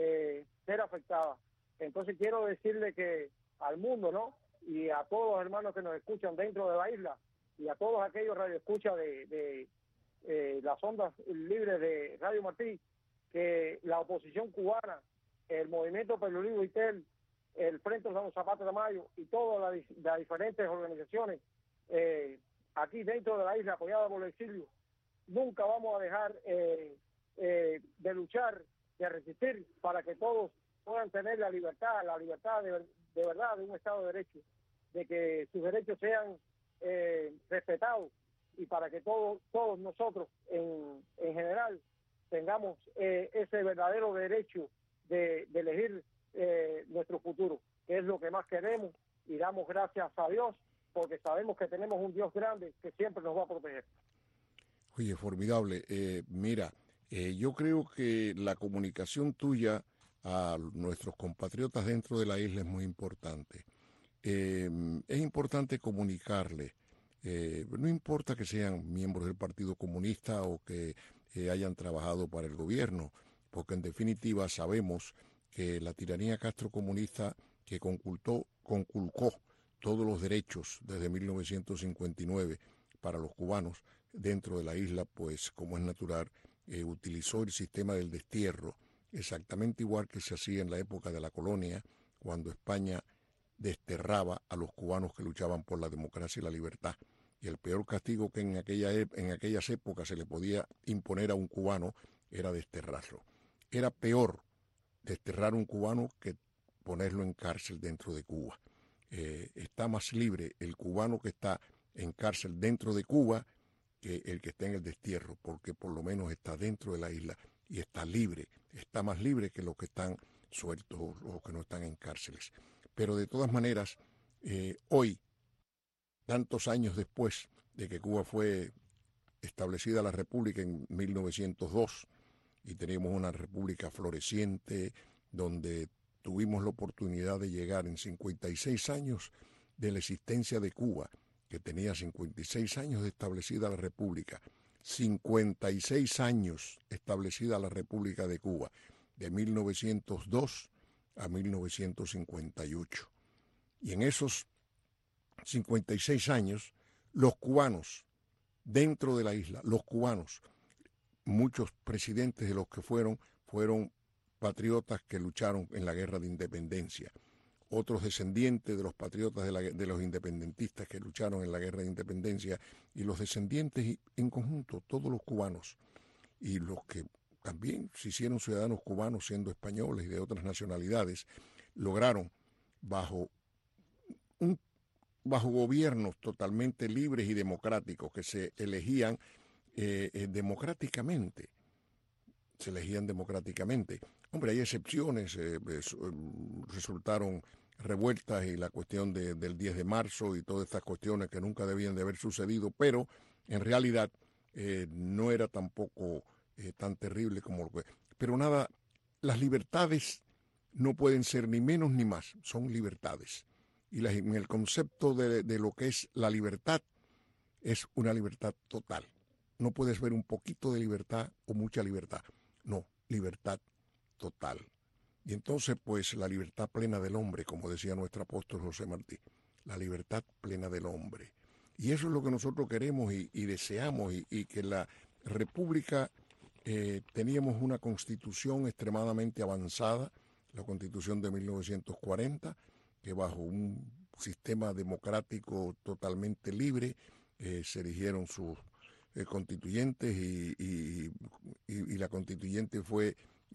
ser afectada. Entonces quiero decirle que al mundo, ¿no?, y a todos los hermanos que nos escuchan dentro de la isla y a todos aquellos radioescuchas de las ondas libres de Radio Martí, que la oposición cubana, el movimiento Perlurido Itel, el Frente San Zapata de Mayo y todas las diferentes organizaciones aquí dentro de la isla apoyadas por el exilio, nunca vamos a dejar de luchar, de resistir, para que todos puedan tener la libertad de verdad de un Estado de Derecho, de que sus derechos sean respetados, y para que todos nosotros en general tengamos ese verdadero derecho de elegir nuestro futuro, que es lo que más queremos, y damos gracias a Dios porque sabemos que tenemos un Dios grande que siempre nos va a proteger. Oye, formidable. Mira, yo creo que la comunicación tuya a nuestros compatriotas dentro de la isla es muy importante. Es importante comunicarles, no importa que sean miembros del Partido Comunista o que hayan trabajado para el gobierno, porque en definitiva sabemos que la tiranía castrocomunista que conculcó todos los derechos desde 1959 para los cubanos dentro de la isla, pues como es natural, utilizó el sistema del destierro, exactamente igual que se hacía en la época de la colonia, cuando España desterraba a los cubanos que luchaban por la democracia y la libertad. Y el peor castigo que en aquellas épocas se le podía imponer a un cubano era desterrarlo. Era peor desterrar a un cubano que ponerlo en cárcel dentro de Cuba. Está más libre el cubano que está en cárcel dentro de Cuba que el que está en el destierro, porque por lo menos está dentro de la isla y está libre, está más libre que los que están sueltos o que no están en cárceles. Pero de todas maneras, hoy, tantos años después de que Cuba fue establecida la República en 1902, y tenemos una república floreciente donde tuvimos la oportunidad de llegar en 56 años de la existencia de Cuba, que tenía 56 años de establecida la República, 56 años establecida la República de Cuba, de 1902 a 1958. Y en esos 56 años, los cubanos, dentro de la isla, los cubanos, muchos presidentes de los que fueron patriotas que lucharon en la guerra de independencia, otros descendientes de los patriotas de los independentistas que lucharon en la guerra de independencia, y los descendientes en conjunto, todos los cubanos, y los que también se hicieron ciudadanos cubanos siendo españoles y de otras nacionalidades, lograron bajo gobiernos totalmente libres y democráticos que se elegían democráticamente. Se elegían democráticamente. Hombre, hay excepciones, resultaron revueltas y la cuestión del 10 de marzo y todas estas cuestiones que nunca debían de haber sucedido, pero en realidad no era tampoco tan terrible como lo que... Pero nada, las libertades no pueden ser ni menos ni más, son libertades. Y en el concepto de lo que es la libertad, es una libertad total. No puedes ver un poquito de libertad o mucha libertad. No, libertad total. Y entonces, pues, la libertad plena del hombre, como decía nuestro apóstol José Martí, la libertad plena del hombre. Y eso es lo que nosotros queremos y deseamos, y que la República, teníamos una constitución extremadamente avanzada, la constitución de 1940, que bajo un sistema democrático totalmente libre, se eligieron sus constituyentes y la constituyente fue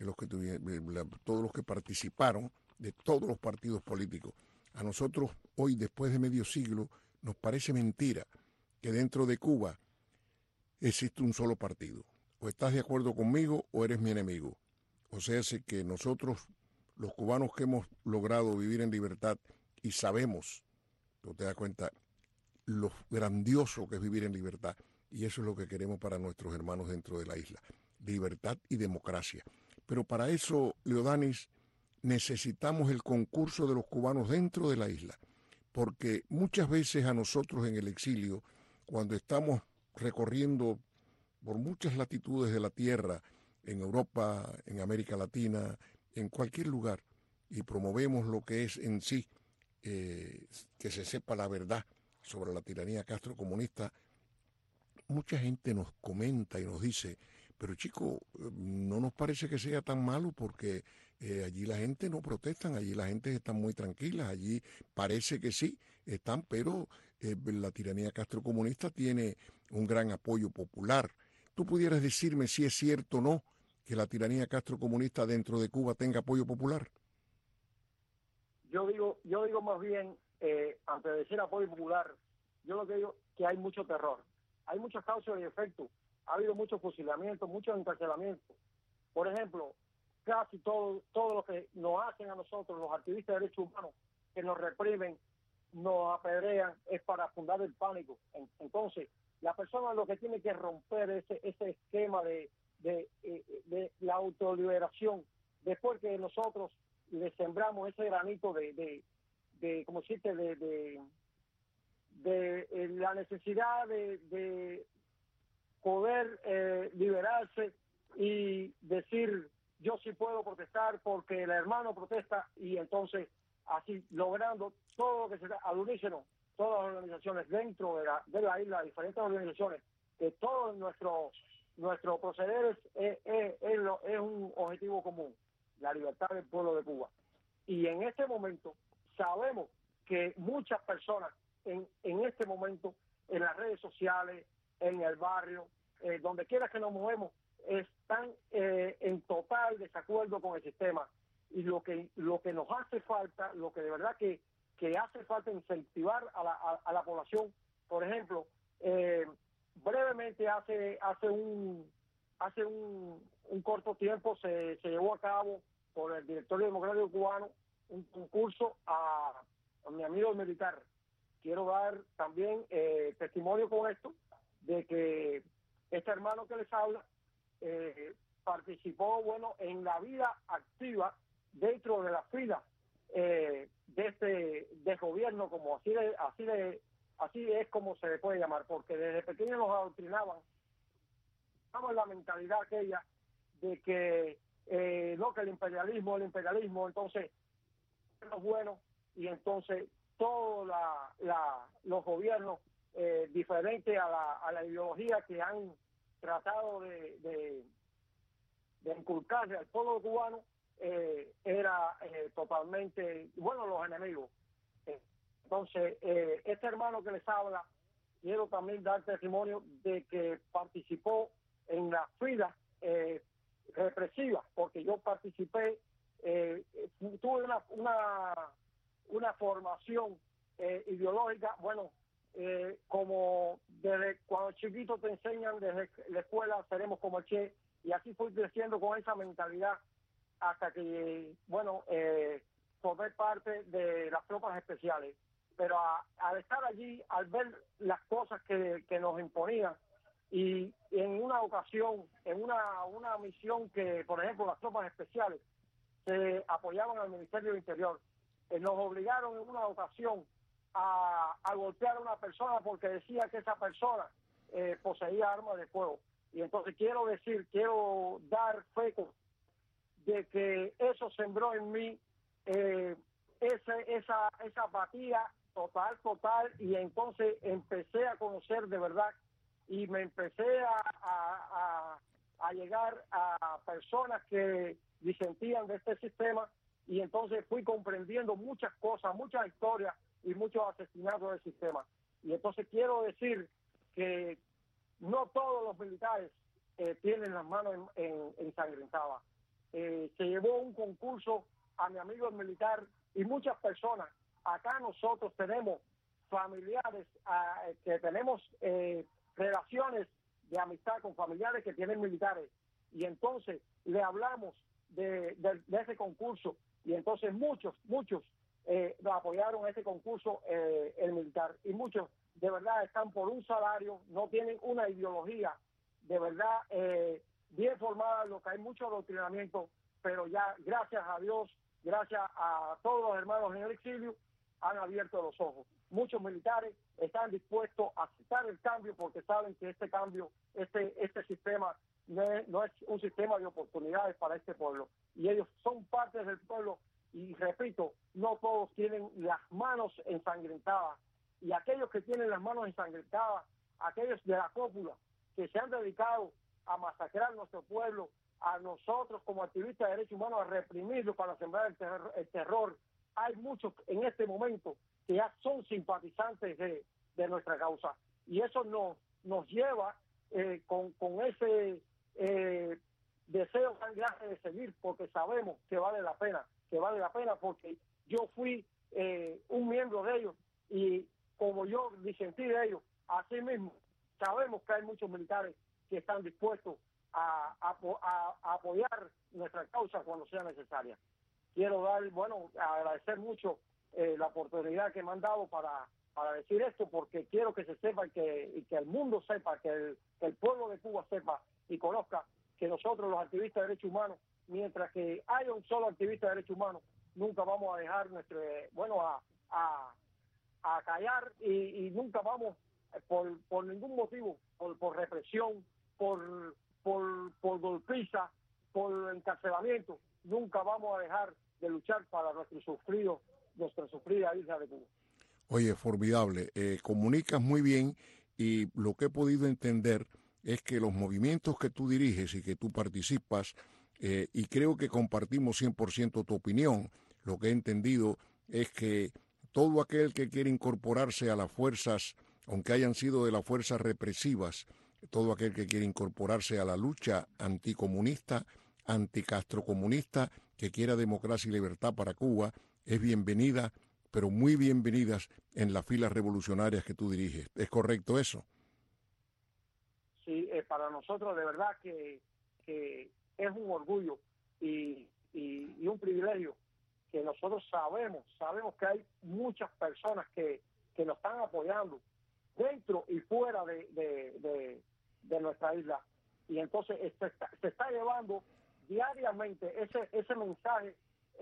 todos los que participaron de todos los partidos políticos. A nosotros hoy, después de medio siglo, nos parece mentira que dentro de Cuba existe un solo partido. O estás de acuerdo conmigo o eres mi enemigo. O sea, es que nosotros, los cubanos que hemos logrado vivir en libertad y sabemos, tú te das cuenta, lo grandioso que es vivir en libertad. Y eso es lo que queremos para nuestros hermanos dentro de la isla, libertad y democracia. Pero para eso, Leodanis, necesitamos el concurso de los cubanos dentro de la isla, porque muchas veces a nosotros en el exilio, cuando estamos recorriendo por muchas latitudes de la tierra, en Europa, en América Latina, en cualquier lugar, y promovemos lo que es en sí, que se sepa la verdad sobre la tiranía castrocomunista, mucha gente nos comenta y nos dice, pero chico, no nos parece que sea tan malo porque allí la gente no protestan, allí la gente está muy tranquila, allí parece que sí están, pero la tiranía castrocomunista tiene un gran apoyo popular. ¿Tú pudieras decirme si es cierto o no que la tiranía castrocomunista dentro de Cuba tenga apoyo popular? Yo digo más bien, antes de decir apoyo popular, yo lo que digo que hay mucho terror, hay muchas causas y efectos, ha habido muchos fusilamientos, muchos encarcelamientos. Por ejemplo, casi todo lo que nos hacen a nosotros, los activistas de derechos humanos, que nos reprimen, nos apedrean, es para fundar el pánico. Entonces, la persona lo que tiene que romper ese esquema de la autoliberación, después que nosotros le sembramos ese granito de como decirte, de la necesidad de poder liberarse y decir, yo sí puedo protestar porque el hermano protesta, y entonces así logrando todo lo que se da al unísono, todas las organizaciones dentro de la isla, diferentes organizaciones, que todos nuestros procederes es un objetivo común, la libertad del pueblo de Cuba. Y en este momento sabemos que muchas personas en este momento, en las redes sociales, en el barrio, donde quiera que nos movemos, están en total desacuerdo con el sistema. Y lo que nos hace falta, lo que de verdad que hace falta incentivar a la población. Por ejemplo, brevemente hace un corto tiempo se llevó a cabo por el Directorio Democrático Cubano un concurso a mi amigo militar. Quiero dar también testimonio con esto de que este hermano que les habla participó, en la vida activa dentro de la fila de gobierno, como así es como se le puede llamar, porque desde pequeños nos adoctrinaban, estamos la mentalidad aquella de que que el imperialismo, entonces es lo bueno, y entonces todos los gobiernos diferentes a la ideología que han tratado de inculcarle al pueblo cubano, era totalmente, los enemigos. Entonces, este hermano que les habla, quiero también dar testimonio de que participó en las filas represivas, porque yo participé, tuve una formación ideológica, como desde cuando chiquito te enseñan desde la escuela, seremos como el Che, y así fui creciendo con esa mentalidad hasta que, formé parte de las tropas especiales. Pero al estar allí, al ver las cosas que nos imponían, y en una ocasión, en una misión que, por ejemplo, las tropas especiales se apoyaban al Ministerio del Interior, nos obligaron en una ocasión a golpear a una persona porque decía que esa persona poseía armas de fuego. Y entonces quiero dar fe de que eso sembró en mí esa apatía total, y entonces empecé a conocer de verdad, y me empecé a llegar a personas que disentían de este sistema, y entonces fui comprendiendo muchas cosas, muchas historias y muchos asesinatos del sistema. Y entonces quiero decir que no todos los militares tienen las manos ensangrentadas. Se llevó un concurso a mi amigo el militar, y muchas personas, acá nosotros tenemos familiares, que tenemos relaciones de amistad con familiares que tienen militares, y entonces le hablamos de ese concurso, y entonces muchos apoyaron ese concurso el militar, y muchos de verdad están por un salario, no tienen una ideología de verdad bien formada, lo que hay mucho adoctrinamiento, pero ya gracias a Dios, gracias a todos los hermanos en el exilio, han abierto los ojos. Muchos militares están dispuestos a aceptar el cambio porque saben que este cambio, este sistema no es un sistema de oportunidades para este pueblo, y ellos son parte del pueblo, y repito, no todos tienen las manos ensangrentadas, y aquellos que tienen las manos ensangrentadas, aquellos de la cópula que se han dedicado a masacrar nuestro pueblo, a nosotros como activistas de derechos humanos, a reprimirlo para sembrar el terror. Hay muchos en este momento que ya son simpatizantes de nuestra causa, y eso nos lleva con ese deseo tan grande de seguir, porque sabemos que vale la pena porque yo fui un miembro de ellos y como yo disentí de ellos, así mismo sabemos que hay muchos militares que están dispuestos a apoyar nuestra causa cuando sea necesaria. Quiero agradecer mucho la oportunidad que me han dado para decir esto, porque quiero que se sepa y que el mundo sepa, que el pueblo de Cuba sepa y conozca que nosotros los activistas de derechos humanos, mientras que haya un solo activista de derechos humanos, nunca vamos a dejar a callar y nunca vamos por ningún motivo, por represión, por golpiza, por encarcelamiento, nunca vamos a dejar de luchar para nuestra sufrida isla de Cuba. Oye, formidable, comunicas muy bien y lo que he podido entender es que los movimientos que tú diriges y que tú participas, y creo que compartimos 100% tu opinión, lo que he entendido es que todo aquel que quiere incorporarse a las fuerzas, aunque hayan sido de las fuerzas represivas, todo aquel que quiere incorporarse a la lucha anticomunista, anticastrocomunista, que quiera democracia y libertad para Cuba, es bienvenida, pero muy bienvenidas en las filas revolucionarias que tú diriges. ¿Es correcto eso? Sí, para nosotros de verdad que es un orgullo y un privilegio que nosotros sabemos que hay muchas personas que nos están apoyando dentro y fuera de nuestra isla, y entonces se está llevando diariamente ese mensaje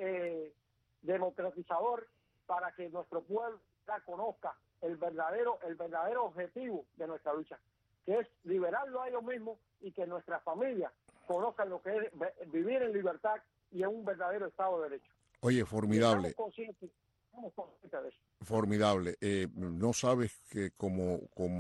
democratizador para que nuestro pueblo conozca el verdadero objetivo de nuestra lucha, que es liberarlo a ellos mismos y que nuestras familias conozcan lo que es vivir en libertad y en un verdadero Estado de Derecho. Oye, formidable. Estamos conscientes de eso. Formidable. No sabes que como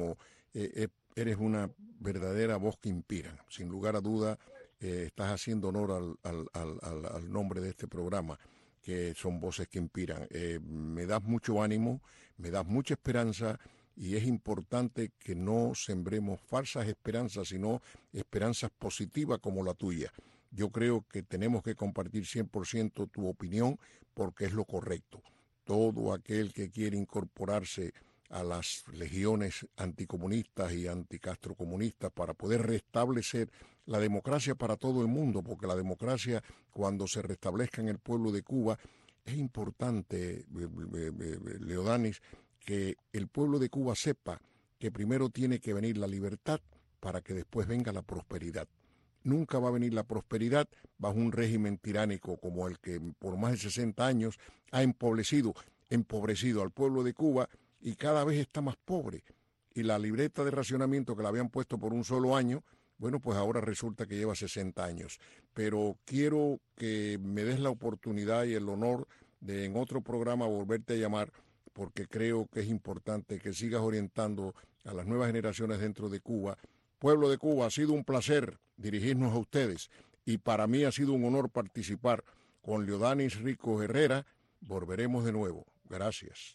eres una verdadera voz que inspira. Sin lugar a duda, estás haciendo honor al nombre de este programa, que son voces que inspiran. Me das mucho ánimo, me das mucha esperanza, y es importante que no sembremos falsas esperanzas, sino esperanzas positivas como la tuya. Yo creo que tenemos que compartir 100% tu opinión porque es lo correcto. Todo aquel que quiere incorporarse a las legiones anticomunistas y anticastrocomunistas para poder restablecer la democracia para todo el mundo, porque la democracia, cuando se restablezca en el pueblo de Cuba, es importante, Leodanis, que el pueblo de Cuba sepa que primero tiene que venir la libertad para que después venga la prosperidad. Nunca va a venir la prosperidad bajo un régimen tiránico como el que por más de 60 años ha empobrecido al pueblo de Cuba y cada vez está más pobre. Y la libreta de racionamiento que la habían puesto por un solo año, bueno, pues ahora resulta que lleva 60 años. Pero quiero que me des la oportunidad y el honor de en otro programa volverte a llamar, porque creo que es importante que sigas orientando a las nuevas generaciones dentro de Cuba. Pueblo de Cuba, ha sido un placer dirigirnos a ustedes y para mí ha sido un honor participar con Leodanis Rico Herrera. Volveremos de nuevo. Gracias.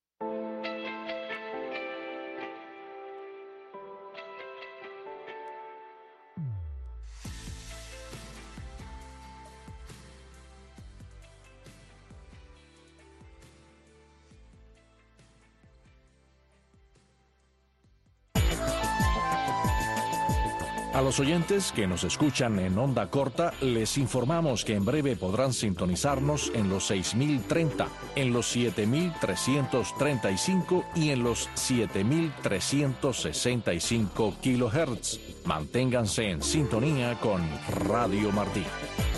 A los oyentes que nos escuchan en onda corta, les informamos que en breve podrán sintonizarnos en los 6030, en los 7335 y en los 7365 kHz. Manténganse en sintonía con Radio Martí.